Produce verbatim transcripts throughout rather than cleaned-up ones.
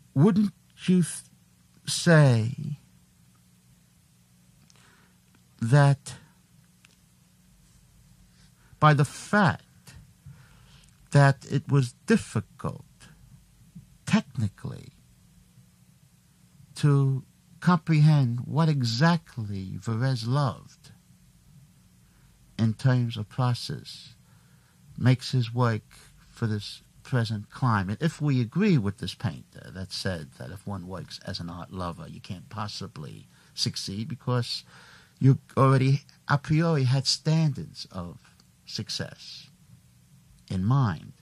wouldn't you th- say that by the fact that it was difficult technically to comprehend what exactly Varese loved in terms of process makes his work for this present climate? If we agree with this painter that said that if one works as an art lover, you can't possibly succeed because you already a priori had standards of success in mind.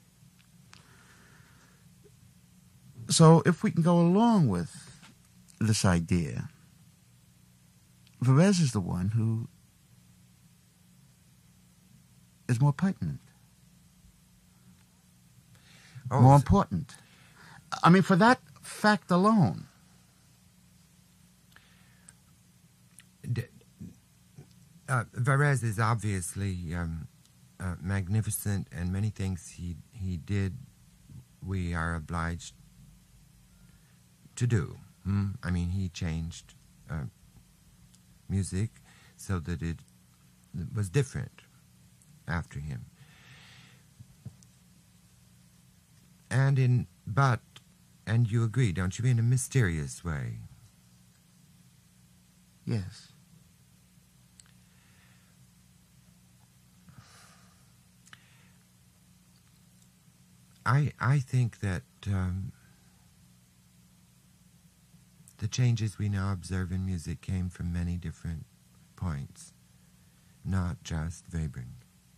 So if we can go along with this idea, Varese is the one who is more pertinent, Oh, more s- important. I mean, for that fact alone, d- uh, Varese is obviously um, uh, magnificent, and many things he he did, we are obliged to do. Hmm? I mean, he changed uh, music so that it was different after him. And in but, and you agree, don't you, in a mysterious way. yes. I I think that um, the changes we now observe in music came from many different points, not just Webern.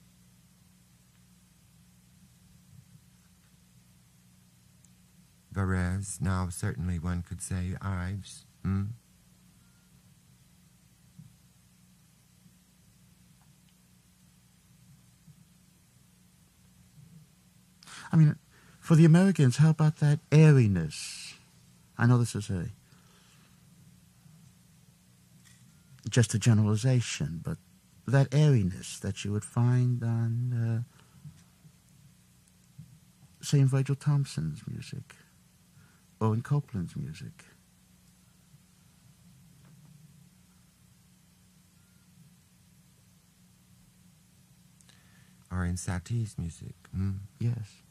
Varese, now certainly one could say Ives. Hmm? I mean, for the Americans, how about that airiness? I know this is a just a generalization, but that airiness that you would find on, uh, say, in Virgil Thompson's music or in Copland's music. Or in Satie's music. Hmm? Yes.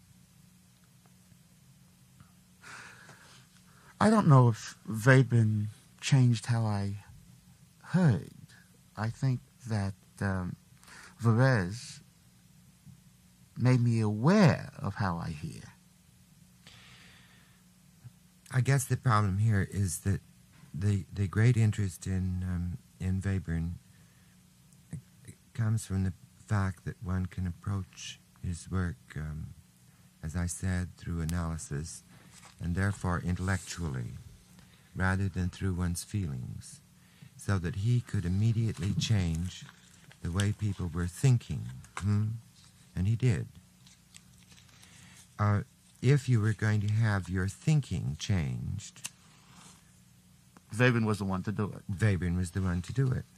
I don't know if Webern changed how I heard. I think that um, Varese made me aware of how I hear. I guess the problem here is that the the great interest in um, in Webern comes from the fact that one can approach his work, um, as I said, through analysis, and therefore intellectually, rather than through one's feelings, so that he could immediately change the way people were thinking. Hmm? And he did. Uh, if you were going to have your thinking changed, Webern was the one to do it. Webern was the one to do it.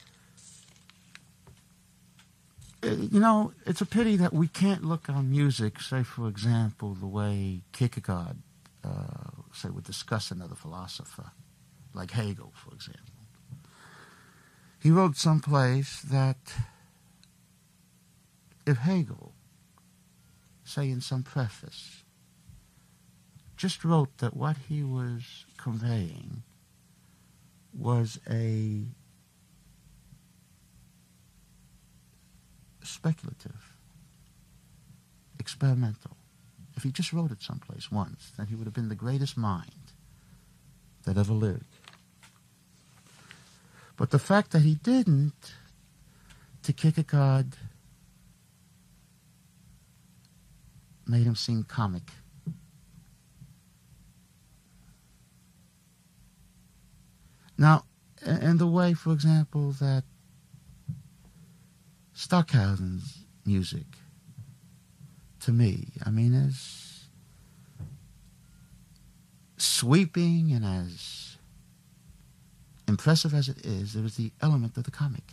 Uh, You know, it's a pity that we can't look on music, say, for example, the way Kierkegaard, uh, say, would discuss another philosopher, like Hegel, for example. He wrote someplace that if Hegel, say in some preface, just wrote that what he was conveying was a speculative, experimental. If he just wrote it someplace once, then he would have been the greatest mind that ever lived. But the fact that he didn't, to Kierkegaard, made him seem comic. Now, in the way, for example, that Stockhausen's music, to me, I mean, as sweeping and as impressive as it is, there is the element of the comic.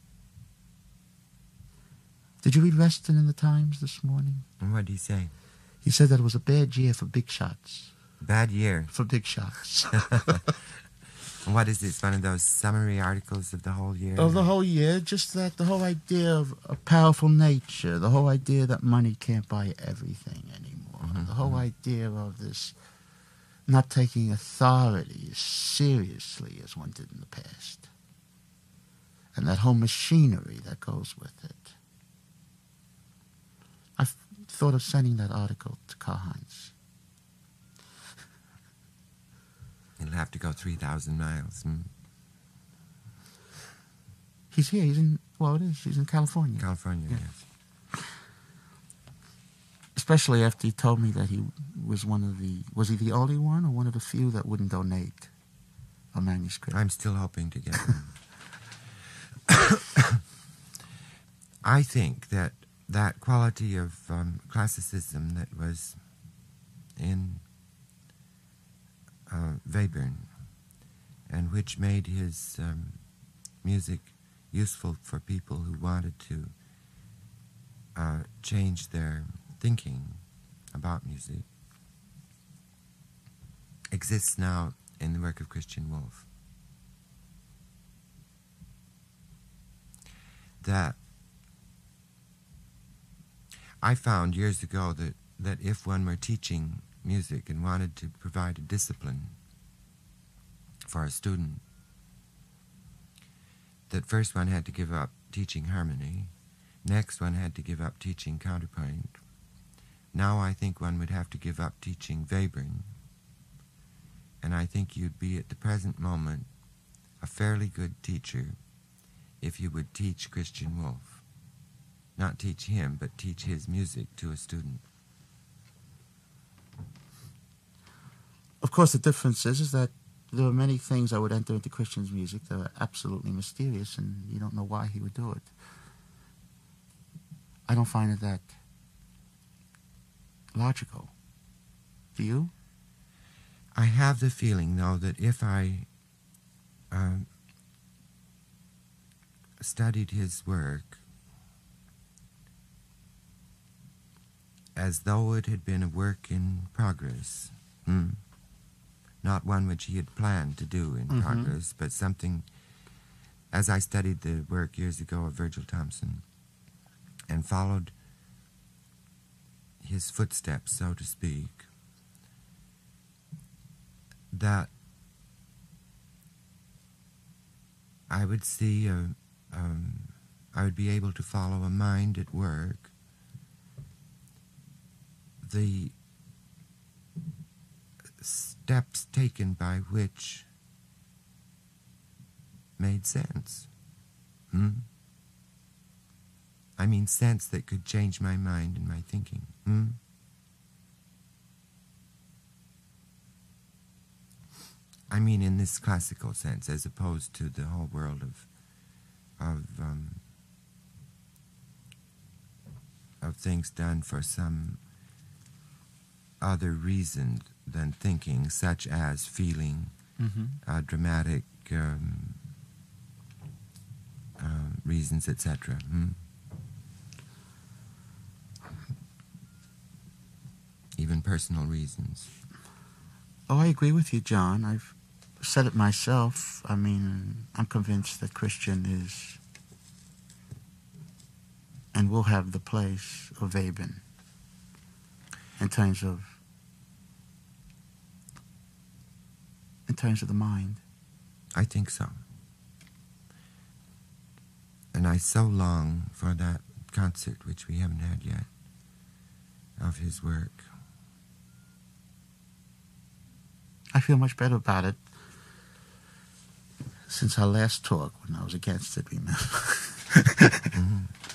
Did you read Reston in the Times this morning? And what did he say? He said that it was a bad year for big shots. Bad year. For big shots. What is it? It's one of those summary articles of the whole year? Of the whole year, just that the whole idea of a powerful nature, the whole idea that money can't buy everything anymore, mm-hmm. the whole idea of this not taking authority as seriously as one did in the past, and that whole machinery that goes with it. I've thought of sending that article to Karl-Heinz. It'll have to go three thousand miles. Hmm? He's here. He's in, well, it is. He's in California. California, yeah. yes. Especially after he told me that he was one of the, was he the only one or one of the few that wouldn't donate a manuscript? I'm still hoping to get one. I think that that quality of um, classicism that was in uh, Webern, and which made his um, music useful for people who wanted to uh, change their thinking about music, exists now in the work of Christian Wolff. That I found years ago that, that if one were teaching music and wanted to provide a discipline for a student, that first one had to give up teaching harmony, next one had to give up teaching counterpoint. Now I think one would have to give up teaching Webern, and I think you'd be at the present moment a fairly good teacher if you would teach Christian Wolff. Not teach him, but teach his music to a student. Of course, the difference is, is that there are many things that would enter into Christian's music that are absolutely mysterious, and you don't know why he would do it. I don't find it that logical. Do you? I have the feeling, though, that if I uh, studied his work as though it had been a work in progress, hmm, not one which he had planned to do in mm-hmm. progress, but something, as I studied the work years ago of Virgil Thomson and followed his footsteps, so to speak, that I would see, a, um, I would be able to follow a mind at work, the steps taken by which made sense. Hmm? I mean sense that could change my mind and my thinking. Hmm? I mean in this classical sense, as opposed to the whole world of of um, of things done for some other reason than thinking, such as feeling, mm-hmm. uh, dramatic um, uh, reasons, et cetera. Hmm? Even personal reasons. Oh, I agree with you, John. I've said it myself. I mean, I'm convinced that Christian is and will have the place of Webern in terms of in terms of the mind. I think so. And I so long for that concert, which we haven't had yet, of his work. I feel much better about it since our last talk when I was against it, remember? Mm-hmm.